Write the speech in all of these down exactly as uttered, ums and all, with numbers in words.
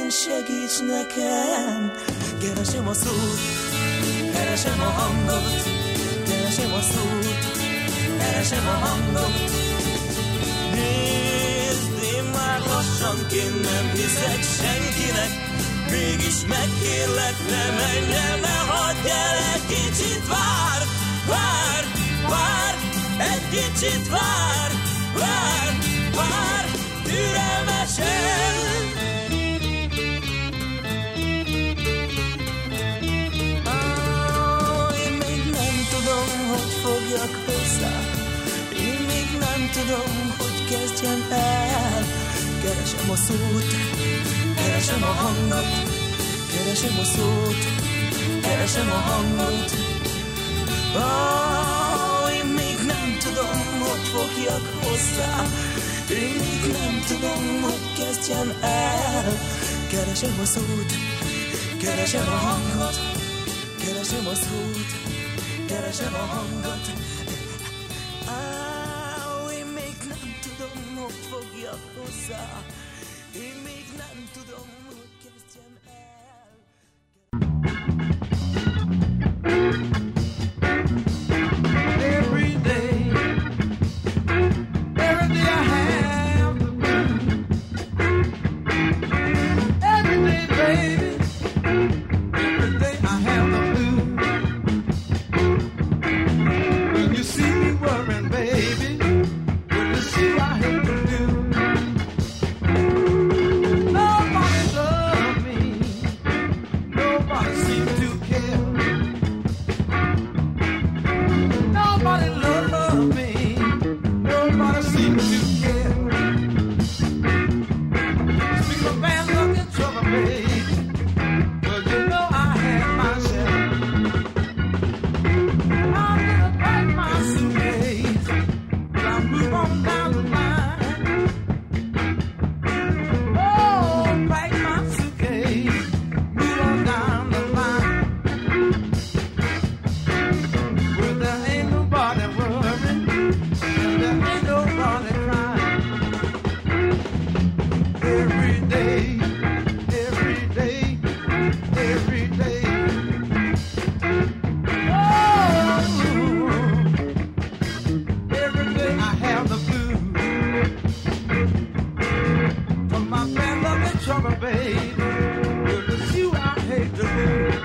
Kérlek, segíts nekem. Keresem a szót, keresem a hangot, keresem a szót, keresem a hangot. Nézd, én már lassanként nem hiszek senkinek, mégis megkérlek, ne menj el, ne hagyj el, egy kicsit vár, vár, vár, egy kicsit vár, vár, vár, türelmesen. Ah, én még nem tudom, hogy fogjak hozzá, én még nem tudom, hogy kezdjem el. Keresem a szót, keresem a hangot, keresem a szót, keresem a hangot. Ah, én még nem tudom, hogy fogjak hozzá, én még nem tudom, hogy kezdjem el. Keresem a szót, keresem a hangot, keresem a szót, keresem a hangot. Ah, én még nem tudom, hogy fogjak hozzá, én még nem tudom, hogy kezdjem el. Every day, every day I have the blues. Every day, baby, every day I have the blues. When you see me worrying, baby, when you see what I have to do. Nobody loves me, nobody seems to care. Nobody loves me, nobody seems to care. Speak of bad luck and trouble, baby, but you know I had myself. I'm gonna pack my suitcase, I'll move on down the line. Oh, pack my suitcase, move on down the line. Well, there ain't nobody worrying, and there ain't nobody crying. Every day, every day, every day. Oh, every day I have the blues. From my bad luck and trouble, baby, well, it's you I hate to lose.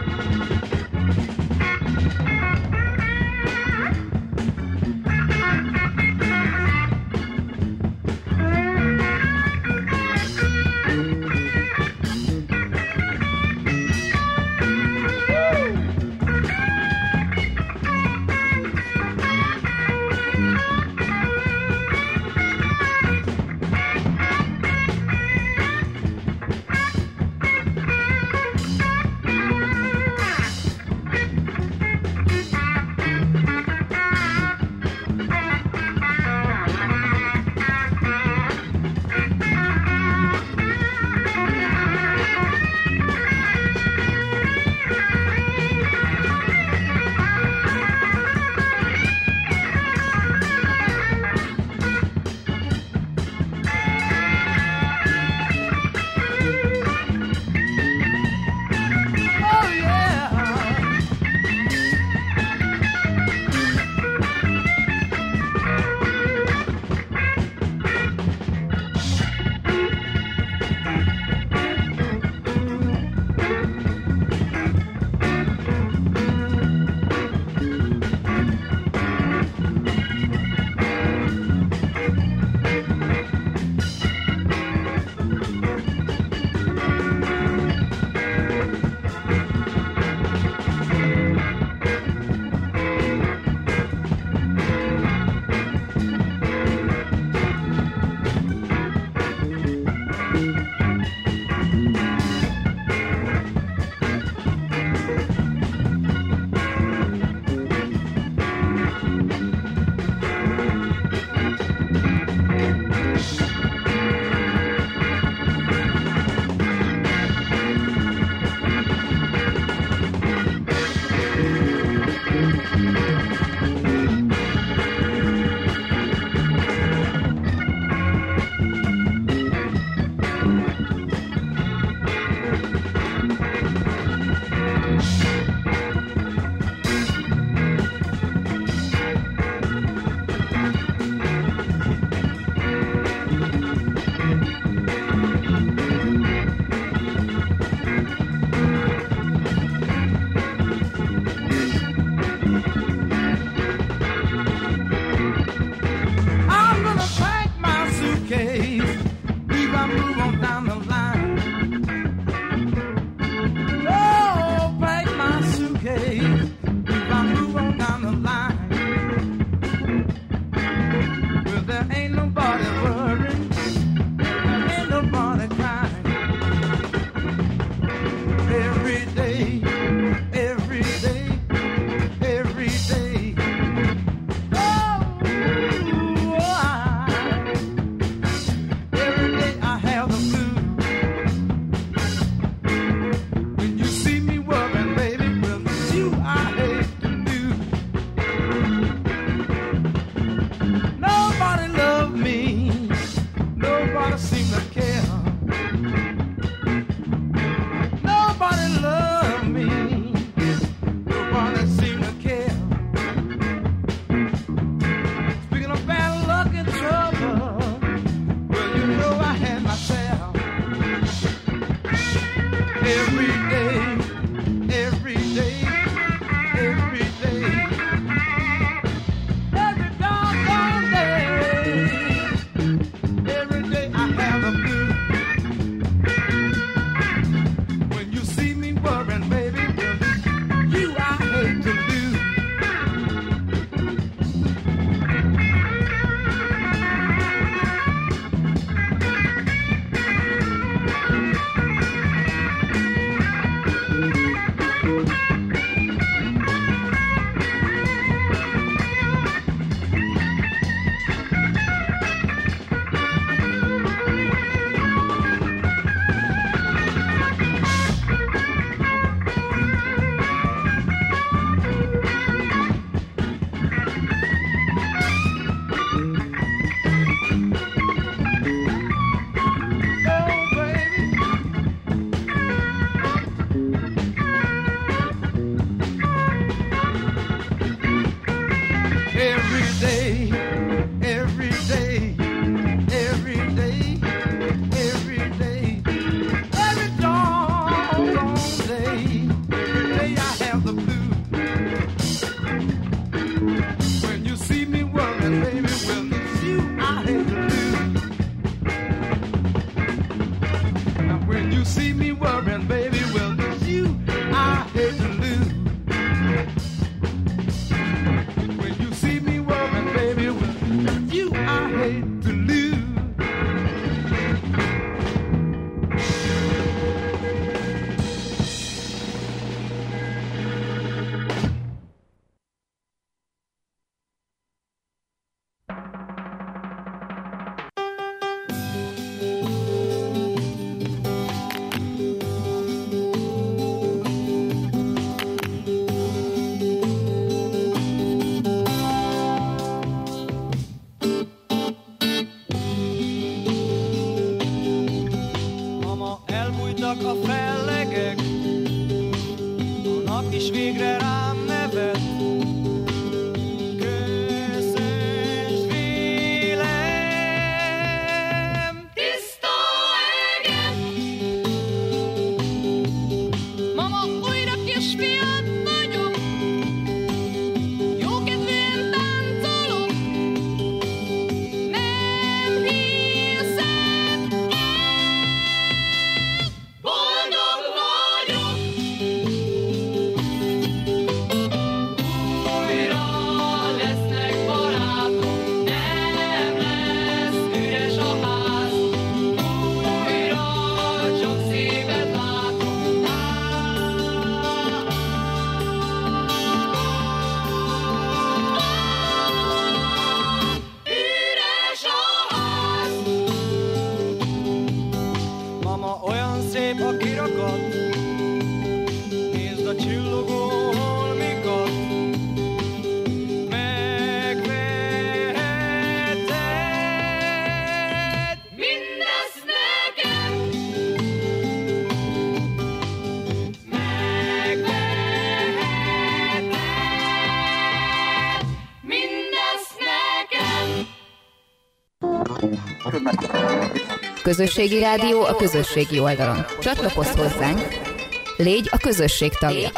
Közösségi rádió a közösségi oldalon. Csatlakozz hozzánk, légy a közösség tagja.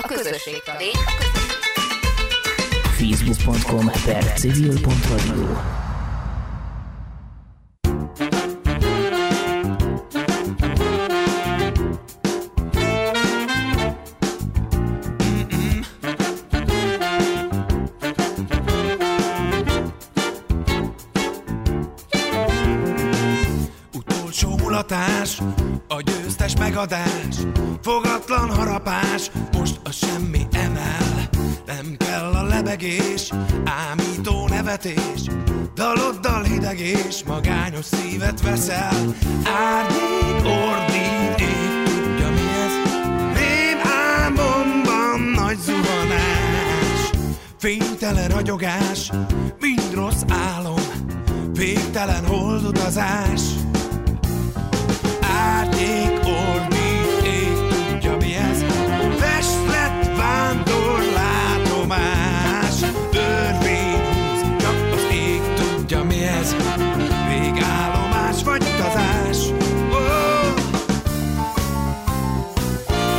facebook pont com per civil pont radio. A győztes megadás, fogatlan harapás, most a semmi emel. Nem kell a lebegés, ámító nevetés, daloddal hideg és magányos szívet veszel. Árnyék, ordít, ég, tudja mi ez? Rém álmomban nagy zuhanás, fénytelen ragyogás, mind rossz álom, végtelen holdutazás. Árnyék, orbít, ég, tudja mi ez? Festlet, vándor, látomás, örvény húz, csak az ég tudja mi ez? Végállomás vagy utazás. Oh!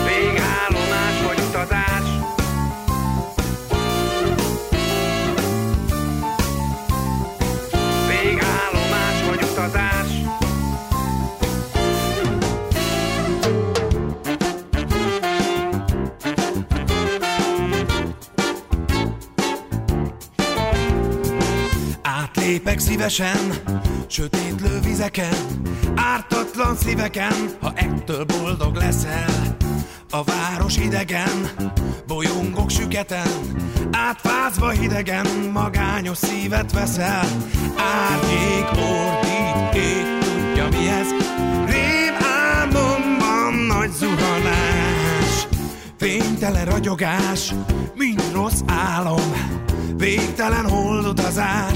szívesen, sötétlő vizeken, ártatlan szíveken, ha ettől boldog leszel. A város idegen, bolyongok süketen, átfázva hidegen, magányos szívet veszel. Árnyék ordít, ég tudja mi ez, rém álmomban nagy zuhanás. Fénytelen ragyogás, mind rossz álom, végtelen holdutazás.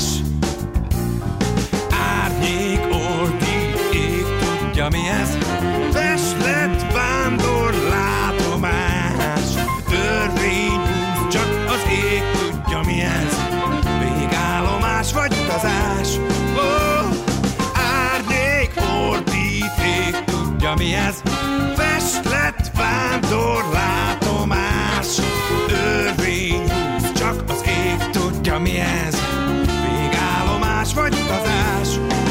Árnyék ordít, ég tudja mi ez, festett vándor látomás. Törvény húz, csak az ég tudja mi ez, végállomás vagy utazás. Oh, árnyék ordít, ég tudja mi ez, festett vándor látomás. Törvény húz, csak az ég tudja mi ez, végállomás vagy utazás.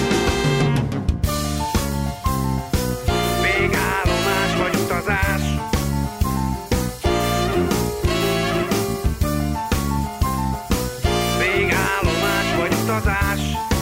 Végállomás vagy utazás. Végállomás vagy utazás.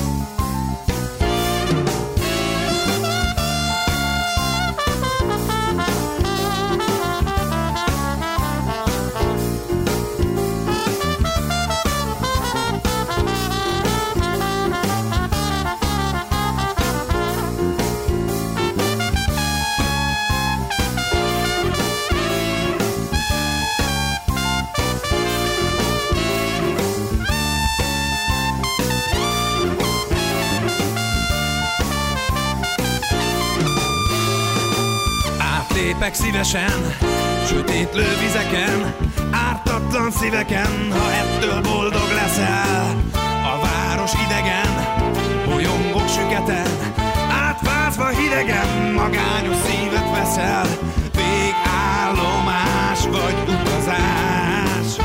Lépek szívesen, sötétlő vizeken, ártatlan szíveken, ha ettől boldog leszel. A város idegen, bolyongok süketen, átfázva hidegen, magányos szívet veszel. Végállomás vagy utazás.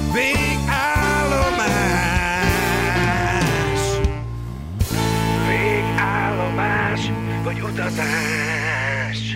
Végállomás. Végállomás vagy utazás.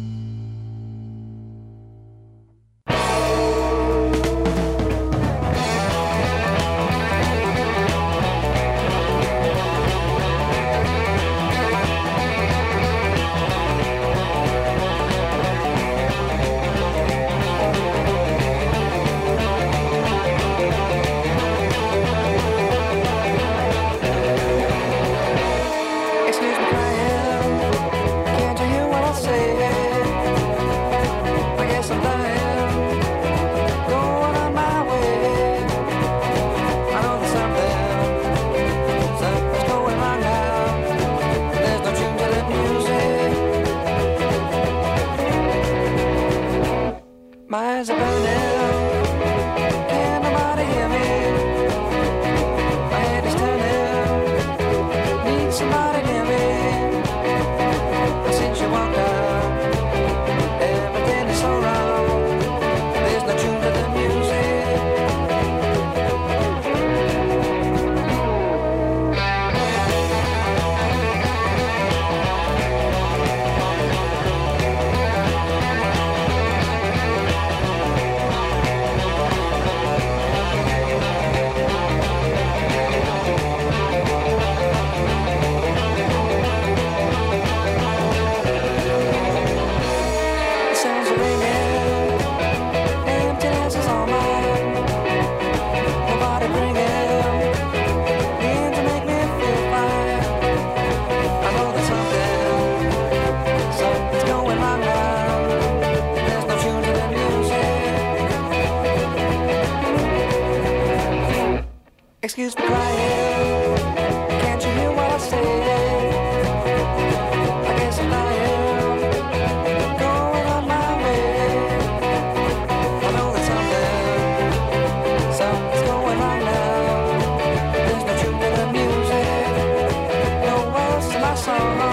Excuse me crying, can't you hear what I say? I guess I'm lying, going on my way. I know that something, something's going on now. There's no tune to the music, no words to my song.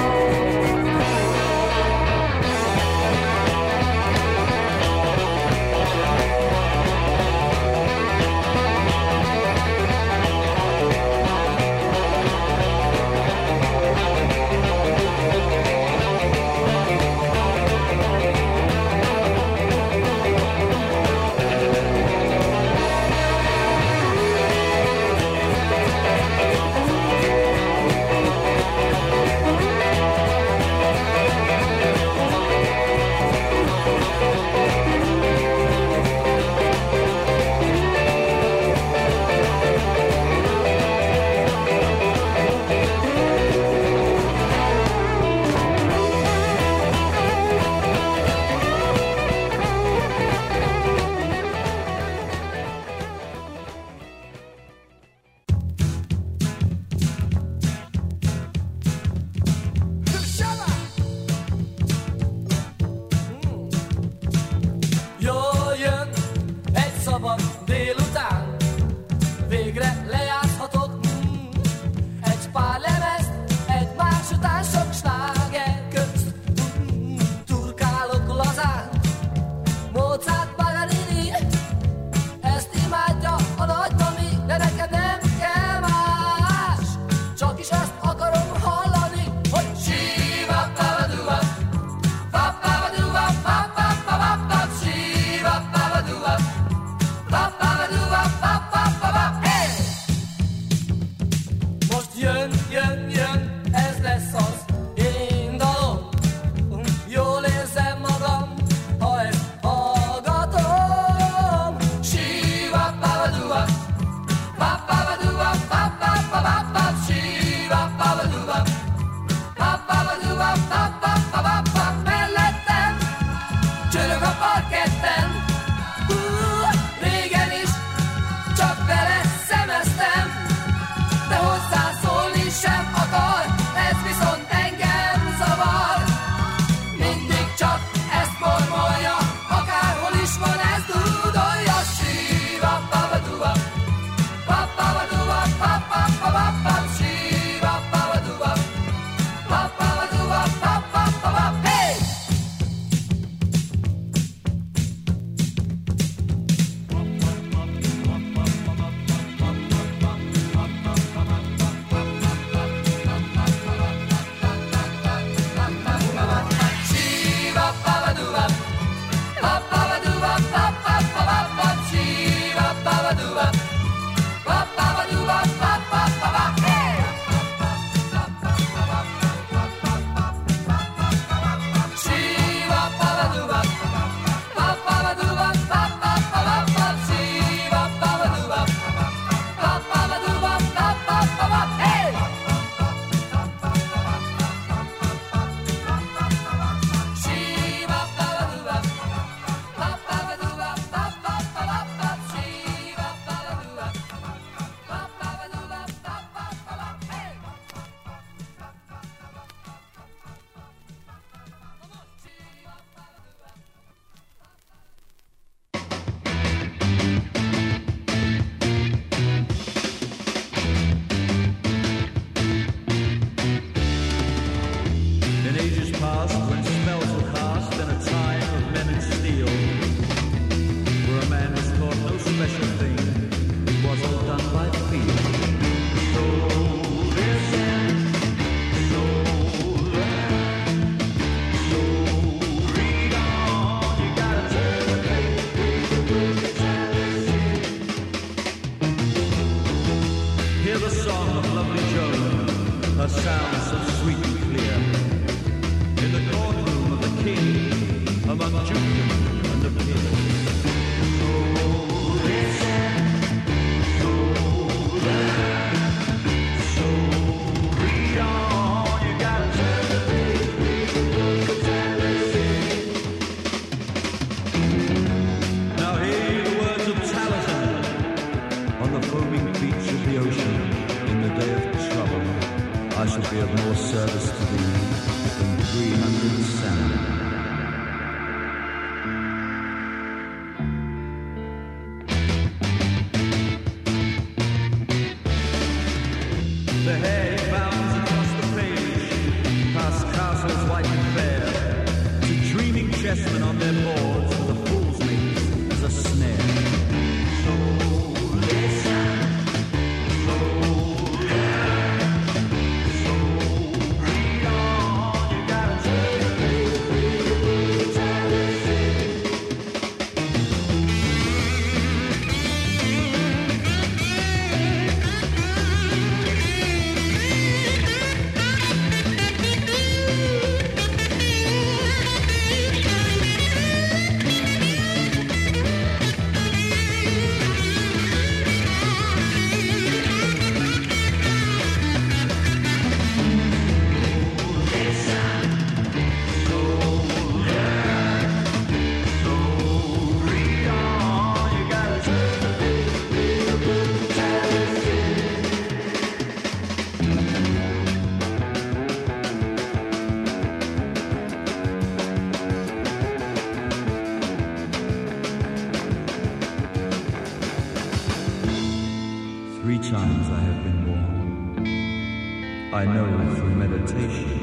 I know through meditation.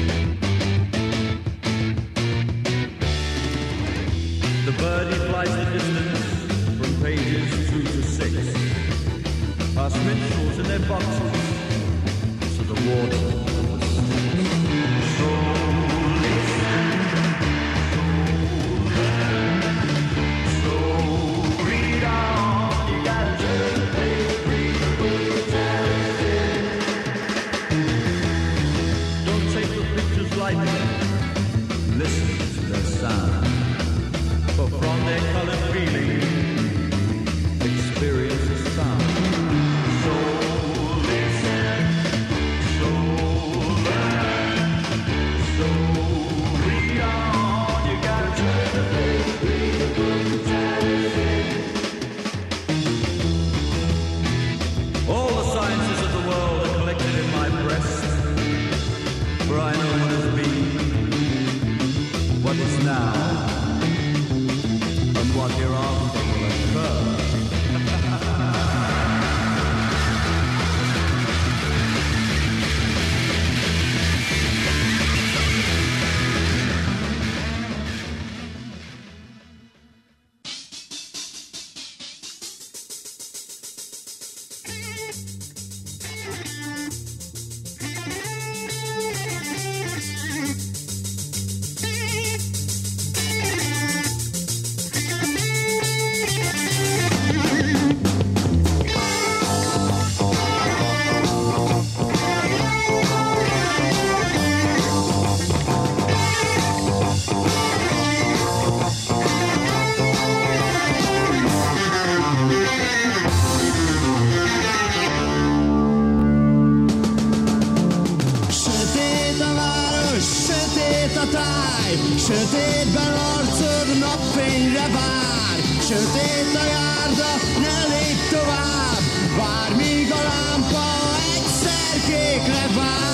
The birdie flies the distance from pages two to six, past minstrels in their boxes to the water of the Styx. So listen, so read on. You gotta turn the page, read the book, tell it. Don't take the pictures lightly. Listen to their sound. For from their colored feeling, experience is found. So listen, so sötét a járda, ne lépj tovább, várj míg a lámpa egyszer kékre vált.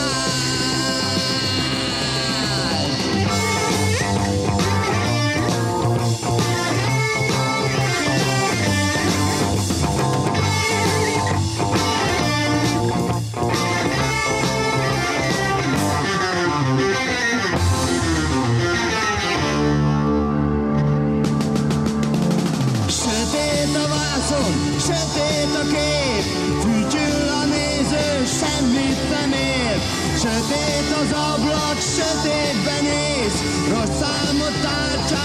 Sötét a vászon, sötét a kép, fütyül a néző, semmit nem ér. Sötét az ablak, sötétben néz, rossz álmot tárcsán